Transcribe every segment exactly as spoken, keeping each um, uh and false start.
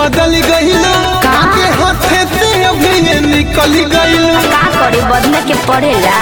बदल गइलो के हाथे से अभी निकल गइलो का करे बदले के पड़ेला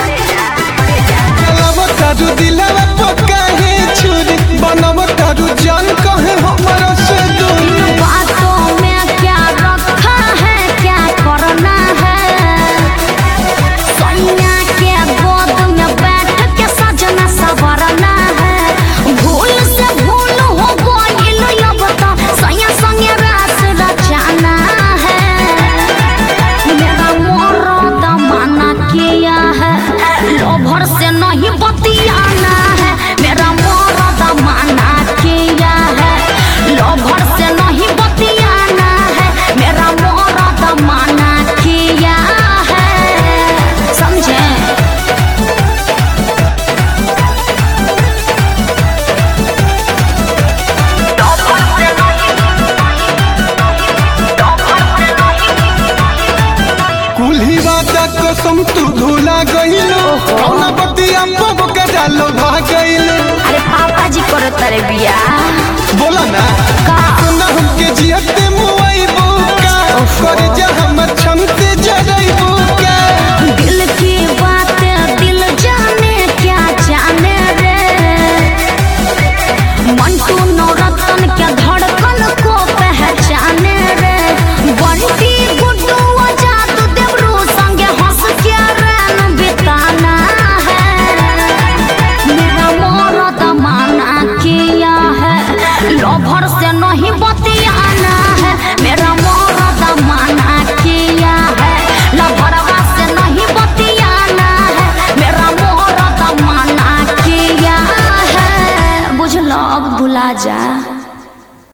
चलब तारू दिलवा पक्का है छुरी बनब तारू जान कहे हमरा से दूर बातों में क्या रखा है क्या करना है सैया के गोद में बैठ के सजना सवरना है भूल से भूल हो गइल अब तो सैया संगे रास रचाना है मेरा मोर दमाना किया है लोभर से नहीं बतियाना है मेरा मोर दमाना किया है लोभर से नहीं बतियाना है मेरा मोर दमाना किया है समझे कुल्ही राजा कसम तू भूला गइलो कौना बतिया पब के डालो भाग गइलो अरे पापा जी करो तारे बिया बोला ना का सुना हमके जियते मुआई बुका कर जा हमर क्षमते जरई बुका दिल की बात दिल जाने क्या जाने रे मंटू नौरतन के धड़कन को पहचाने रे बंटी गुड्डू आजाद देवरू संगे हंस के रैन बिताना है मेरा मोर दमाना किया है लोभर से नहीं बतियाना है मेरा मोर दमाना किया है लभरवा से नहीं बतियाना है मेरा मोर दमाना किया है बुझलो अब भुला जा।